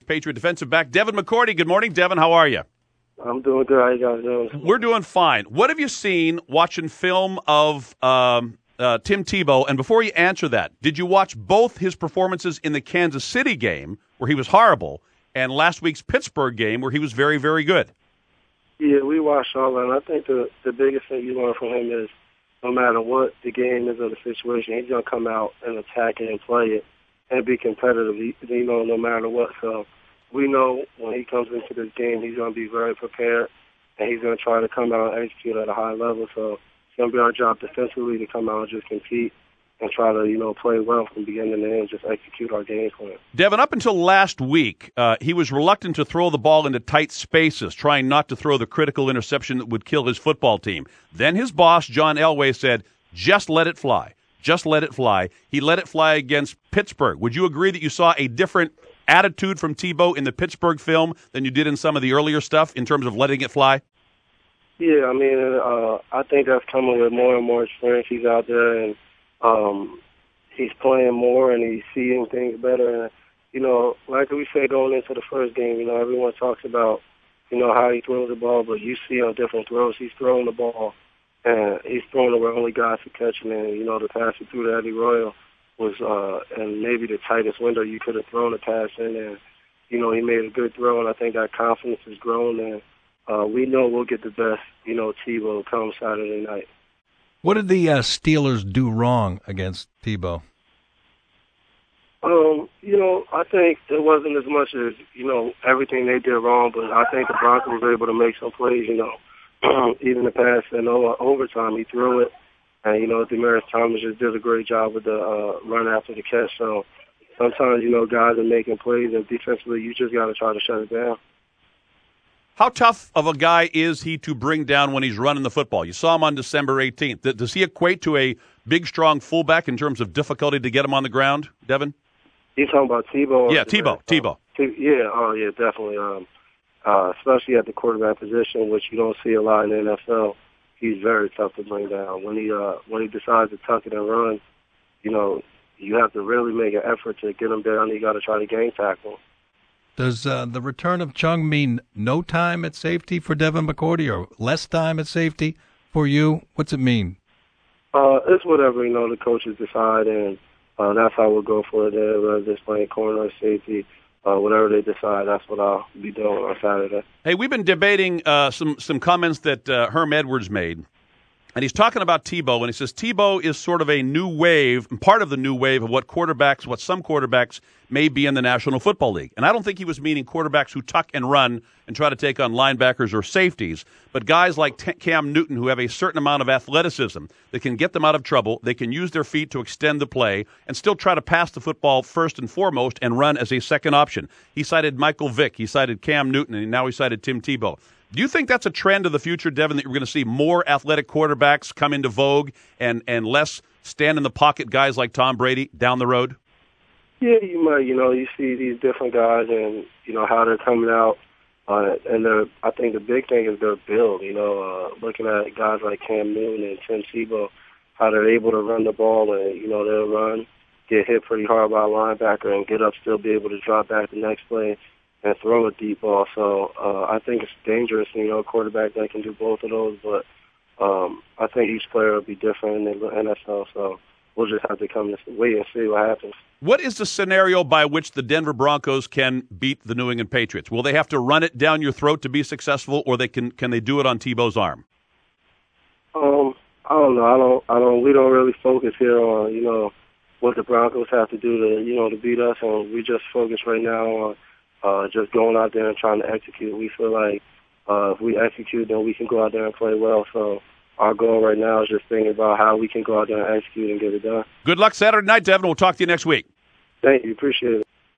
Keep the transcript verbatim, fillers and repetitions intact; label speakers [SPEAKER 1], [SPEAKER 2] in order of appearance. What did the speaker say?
[SPEAKER 1] Patriot defensive back Devin McCourty. Good morning, Devin. How are you?
[SPEAKER 2] I'm doing good. How you guys doing?
[SPEAKER 1] We're doing fine. What have you seen watching film of um, uh, Tim Tebow? And before you answer that, did you watch both his performances in the Kansas City game, where he was horrible, and last week's Pittsburgh game, where he was very, very good?
[SPEAKER 2] Yeah, we watched all that. And I think the, the biggest thing you learn from him is no matter what the game is or the situation, he's going to come out and attack it and play it and be competitive, you know, no matter what. So we know when he comes into this game, he's going to be very prepared, and he's going to try to come out and execute at a high level. So it's going to be our job defensively to come out and just compete and try to, you know, play well from beginning to end, just execute our game plan.
[SPEAKER 1] Devin, up until last week, uh, he was reluctant to throw the ball into tight spaces, trying not to throw the critical interception that would kill his football team. Then his boss, John Elway, said, just let it fly. Just let it fly. He let it fly against Pittsburgh. Would you agree that you saw a different attitude from Tebow in the Pittsburgh film than you did in some of the earlier stuff in terms of letting it fly?
[SPEAKER 2] Yeah, I mean, uh, I think that's coming with more and more experience. He's out there, and um, he's playing more, and he's seeing things better. And, you know, like we said going into the first game, you know, everyone talks about, you know, how he throws the ball, but you see on different throws, he's throwing the ball, and he's throwing it where only guys are catching it. And, you know, the pass he threw to Eddie Royal was uh, in maybe the tightest window you could have thrown a pass in. And, you know, he made a good throw, and I think that confidence has grown. And uh, we know we'll get the best, you know, Tebow come Saturday night.
[SPEAKER 3] What did the uh, Steelers do wrong against Tebow?
[SPEAKER 2] Um, you know, I think it wasn't as much as, you know, everything they did wrong, but I think the Broncos were able to make some plays, you know. Even the pass in overtime, he threw it. And, you know, Demaryius Thomas just did a great job with the uh, run after the catch. So sometimes, you know, guys are making plays, and defensively you just got to try to shut it down.
[SPEAKER 1] How tough of a guy is he to bring down when he's running the football? You saw him on December eighteenth. Does he equate to a big, strong fullback in terms of difficulty to get him on the ground, Devin?
[SPEAKER 2] You talking about Tebow?
[SPEAKER 1] Yeah, Tebow. Tebow.
[SPEAKER 2] Yeah, oh, yeah, definitely. Um, uh, especially at the quarterback position, which you don't see a lot in the N F L. He's very tough to bring down. When he uh, when he decides to tuck it and run, you know, you have to really make an effort to get him down. You got to try to game tackle.
[SPEAKER 3] Does uh, the return of Chung mean no time at safety for Devin McCourty or less time at safety for you? What's it mean?
[SPEAKER 2] Uh, it's whatever, you know, the coaches decide, and uh, that's how we'll go for it there, whether it's playing corner or safety. Uh, whatever they decide, that's what I'll be doing on Saturday.
[SPEAKER 1] Hey, we've been debating uh, some some comments that uh, Herm Edwards made, and he's talking about Tebow, and he says Tebow is sort of a new wave, part of the new wave of what quarterbacks, what some quarterbacks may be in the National Football League. And I don't think he was meaning quarterbacks who tuck and run and try to take on linebackers or safeties, but guys like T- Cam Newton who have a certain amount of athleticism that can get them out of trouble. They can use their feet to extend the play and still try to pass the football first and foremost and run as a second option. He cited Michael Vick, he cited Cam Newton, and now he cited Tim Tebow. Do you think that's a trend of the future, Devin, that you're going to see more athletic quarterbacks come into vogue and, and less stand-in-the-pocket guys like Tom Brady down the road?
[SPEAKER 2] Yeah, you might. You know, you see these different guys and, you know, how they're coming out. Uh, and they're, I think the big thing is their build, you know, uh, looking at guys like Cam Newton and Tim Tebow, how they're able to run the ball and, you know, they'll run, get hit pretty hard by a linebacker and get up, still be able to drop back the next play and throw a deep ball. So uh, I think it's dangerous, you know, a quarterback that can do both of those. But um, I think each player will be different in the N F L. So we'll just have to come and wait and see what happens.
[SPEAKER 1] What is the scenario by which the Denver Broncos can beat the New England Patriots? Will they have to run it down your throat to be successful, or they can can they do it on Tebow's arm?
[SPEAKER 2] Um, I don't know. I don't. I don't. We don't really focus here on, you know, what the Broncos have to do to, you know, to beat us, and we just focus right now on uh, just going out there and trying to execute. We feel like uh, if we execute, then we can go out there and play well. So our goal right now is just thinking about how we can go out there and execute and get it done.
[SPEAKER 1] Good luck Saturday night, Devin. We'll talk to you next week.
[SPEAKER 2] Thank you. Appreciate it.